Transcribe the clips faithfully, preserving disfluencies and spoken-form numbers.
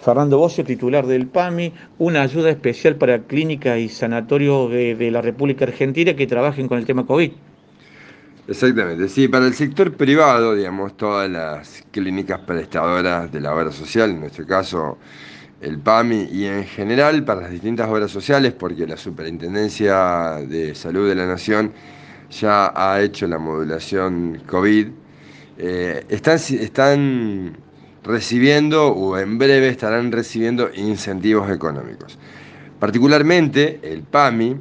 Fernando Bocio, titular del PAMI, una ayuda especial para clínicas y sanatorios de, de la República Argentina que trabajen con el tema COVID. Exactamente, sí, para el sector privado, digamos, todas las clínicas prestadoras de la obra social, en nuestro caso el PAMI, y en general para las distintas obras sociales, porque la Superintendencia de Salud de la Nación ya ha hecho la modulación COVID, eh, están, están recibiendo o en breve estarán recibiendo incentivos económicos. Particularmente el PAMI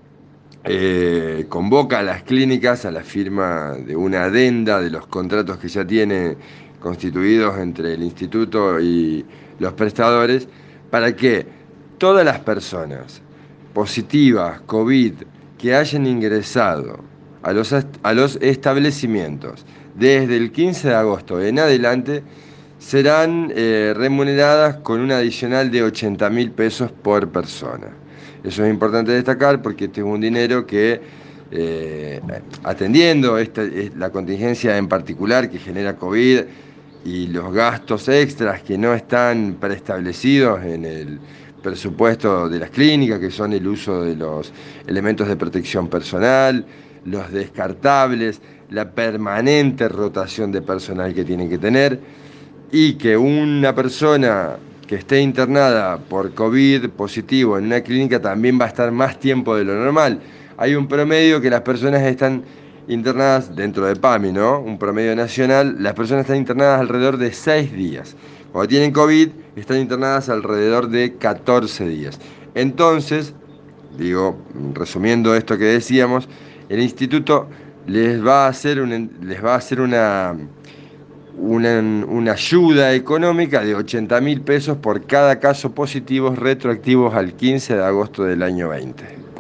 eh, convoca a las clínicas a la firma de una adenda de los contratos que ya tiene constituidos entre el instituto y los prestadores para que todas las personas positivas COVID que hayan ingresado a los, a los establecimientos desde el quince de agosto en adelante serán eh, remuneradas con un adicional de ochenta mil pesos por persona. Eso es importante destacar porque este es un dinero que, eh, atendiendo esta, la contingencia en particular que genera COVID y los gastos extras que no están preestablecidos en el presupuesto de las clínicas, que son el uso de los elementos de protección personal, los descartables, la permanente rotación de personal que tienen que tener, y que una persona que esté internada por COVID positivo en una clínica también va a estar más tiempo de lo normal. Hay un promedio que las personas están internadas dentro de PAMI, ¿no? Un promedio nacional, las personas están internadas alrededor de seis días. Cuando tienen COVID, están internadas alrededor de catorce días. Entonces, digo, resumiendo esto que decíamos, el instituto les va a hacer, un, les va a hacer una una, una ayuda económica de ochenta mil pesos por cada caso positivo retroactivos al quince de agosto del año veinte.